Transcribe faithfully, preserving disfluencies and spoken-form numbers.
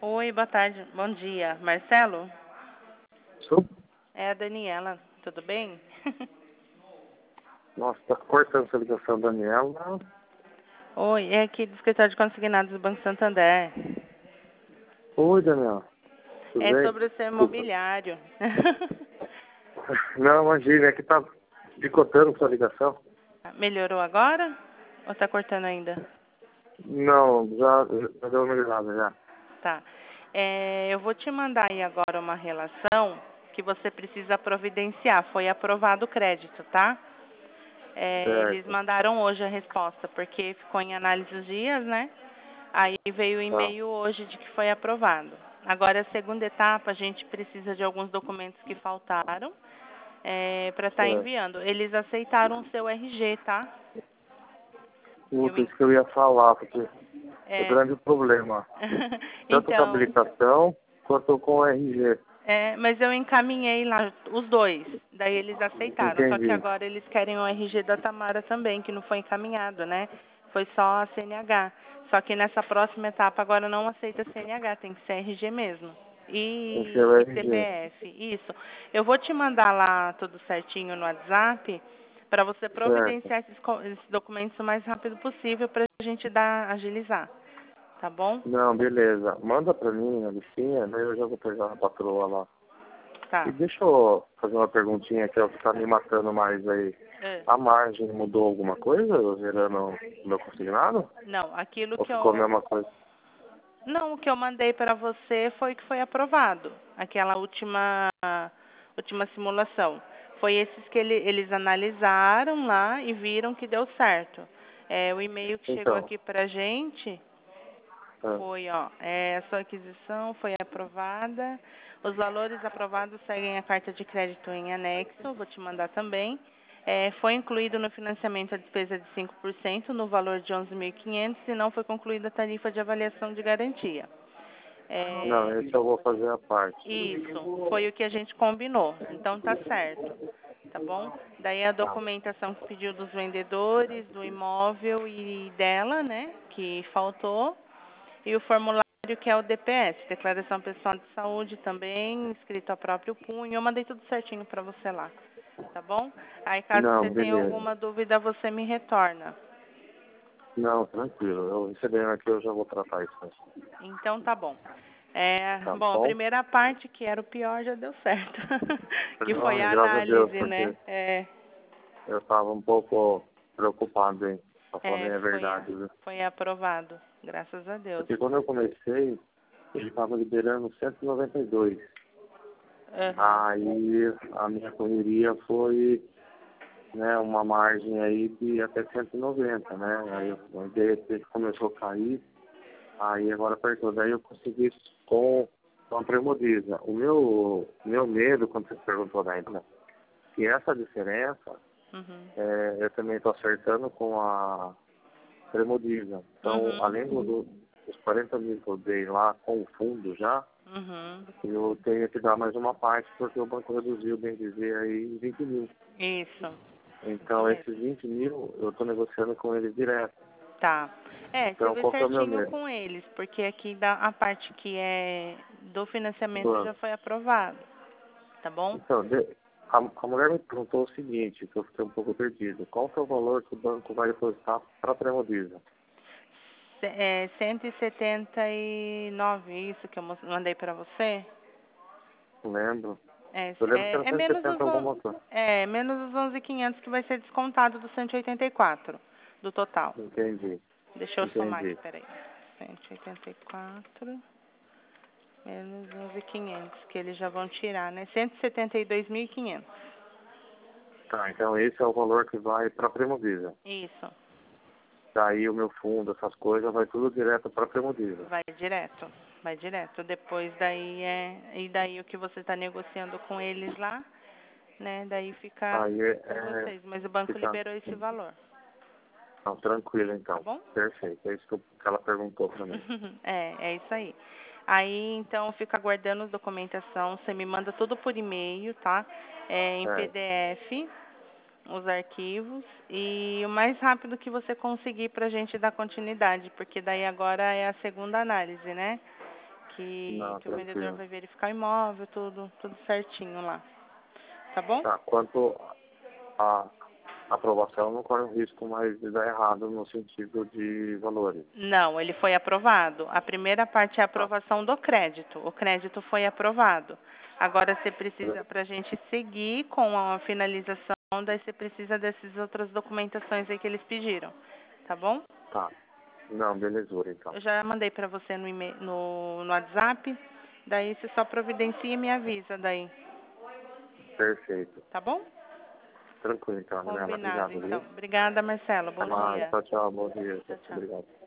Oi, boa tarde, bom dia. Marcelo? Sou? É a Daniela, tudo bem? Nossa, tá cortando essa ligação, Daniela. Oi, é aqui do escritório de consignados do Banco Santander. Oi, Daniela. Tudo É bem? sobre o seu Desculpa. imobiliário. Não, imagina, é que tá picotando sua ligação. Melhorou agora? Ou tá cortando ainda? Não, já, já deu uma melhorada já. Tá. É, eu vou te mandar aí agora uma relação que você precisa providenciar. Foi aprovado o crédito, tá? É, eles Certo. mandaram hoje a resposta, porque ficou em análise os dias, né? Aí veio o Tá. e-mail hoje de que foi aprovado. Agora, a segunda etapa, a gente precisa de alguns documentos que faltaram é, para estar Certo. enviando. Eles aceitaram o seu R G, tá? Eu, Puta, en- isso que eu ia falar, porque é é, grande problema. Tanto com a então, habilitação quanto com o R G. é, mas eu encaminhei lá os dois. Daí eles aceitaram. Só que Entendi. agora eles querem o R G da Tamara também, que não foi encaminhado, né? Foi só a C N H. Só que nessa próxima etapa agora não aceita C N H, tem que ser R G mesmo. Tem que ser o E, e R G. C P F, isso. Eu vou te mandar lá tudo certinho no WhatsApp para você Certo. providenciar esses, co- esses documentos o mais rápido possível para a gente dar, agilizar, tá bom? Não, beleza. Manda pra mim a listinha, daí eu já vou pegar a patroa lá. E Tá. deixa eu fazer uma perguntinha que é o que tá me matando mais aí. É. A margem mudou alguma coisa, gerando o meu consignado? Não, aquilo Ou que ficou a eu mesma coisa? Não, o que eu mandei para você foi que foi aprovado. Aquela última última simulação. Foi esses que ele, eles analisaram lá e viram que deu certo. É, o e-mail que chegou Então, aqui para a gente é, foi, ó, é, a sua aquisição foi aprovada. Os valores aprovados seguem a carta de crédito em anexo, vou te mandar também. É, foi incluído no financiamento a despesa de cinco por cento no valor de onze mil e quinhentos e não foi concluída a tarifa de avaliação de garantia. não, É, esse eu vou fazer a parte. isso, foi o que a gente combinou. Então tá certo, tá bom? Daí a Tá. documentação que pediu dos vendedores, do imóvel e dela, né, que faltou. E o formulário que é o D P S, Declaração Pessoal de Saúde também, escrito a próprio punho. Eu mandei tudo certinho para você lá, tá bom? Aí caso Não, você tenha beleza. alguma dúvida, você me retorna. Não, tranquilo. Eu recebendo aqui, eu já vou tratar isso. Então tá bom. É, Tá bom, a bom? primeira parte, que era o pior, já deu certo. Que foi Não, a graças a Deus, análise, né? porque É, eu tava um pouco preocupado, hein? Pra falar bem é, a foi, a- verdade, viu? foi aprovado, graças a Deus. Porque quando eu comecei, ele tava liberando cento e noventa e dois. Aham. Aí a minha correria foi, né, uma margem aí de até cento e noventa, né? Aí eu- de repente começou a cair, aí agora apertou. Daí eu consegui com, com a Premodiza. O meu, meu medo, quando você perguntou da né, que essa diferença, Uhum. é, eu também estou acertando com a Premodiza. Então, Uhum. além do, do- dos quarenta mil que eu dei lá com o fundo já, Uhum. eu tenho que dar mais uma parte porque o banco reduziu, bem dizer, aí em vinte mil. Isso, isso Então, mesmo. esses vinte mil, eu estou negociando com eles direto. Tá. É, você Então, vê qual que é o meu certinho medo? com eles, porque aqui da, a parte que é do financiamento Claro. já foi aprovado, tá bom? Então, de- a, a mulher me perguntou o seguinte, que eu fiquei um pouco perdido. Qual que é o valor que o banco vai depositar para a Premodiza? Ce- É cento e setenta e nove, isso que eu mos- mandei para você? Não lembro. É, Eu lembro que era é, é cento e menos os setenta on- alguma coisa. é menos os onze mil e quinhentos que vai ser descontado do cento e oitenta e quatro do total. Entendi, Deixa eu somar aqui, entendi. peraí. cento e oitenta e quatro menos onze mil e quinhentos, que eles já vão tirar, né? cento e setenta e dois mil e quinhentos. Tá, então esse é o valor que vai para a Premodiza. Isso, Daí o meu fundo, essas coisas, vai tudo direto para a Premodiza. vai direto, vai direto. Depois daí é, e daí o que você está negociando com eles lá, né? Daí fica Aí é, com é vocês. Mas o banco fica liberou esse valor, não, tranquilo tá então. bom? Perfeito, é isso que, eu- que ela perguntou para mim. É, é isso aí. Aí, então, fica aguardando a documentação. Você me manda tudo por e-mail, tá? É, em É, P D F, os arquivos. E o mais rápido que você conseguir pra gente dar continuidade, porque daí agora é a segunda análise, né? que, Não, que o vendedor tranquilo. vai verificar o imóvel, tudo, tudo certinho lá. Tá bom? Tá, quanto a aprovação não corre o risco mais de dar errado no sentido de valores. Não, ele foi aprovado. A primeira parte é a Tá. aprovação do crédito. O crédito foi aprovado. Agora você precisa, para a gente seguir com a finalização, daí você precisa dessas outras documentações aí que eles pediram. Tá bom? Tá. Não, belezura, então. Eu já mandei para você no, e-mail, no, no WhatsApp. Daí você só providencia e me avisa daí. Perfeito. Tá bom? Tranquilo, então, Renata. Combinado, Obrigado, então. viu? Obrigada, Marcelo. Até Bom mais. dia. Tchau, tchau. Bom dia. Tchau, tchau. Obrigado.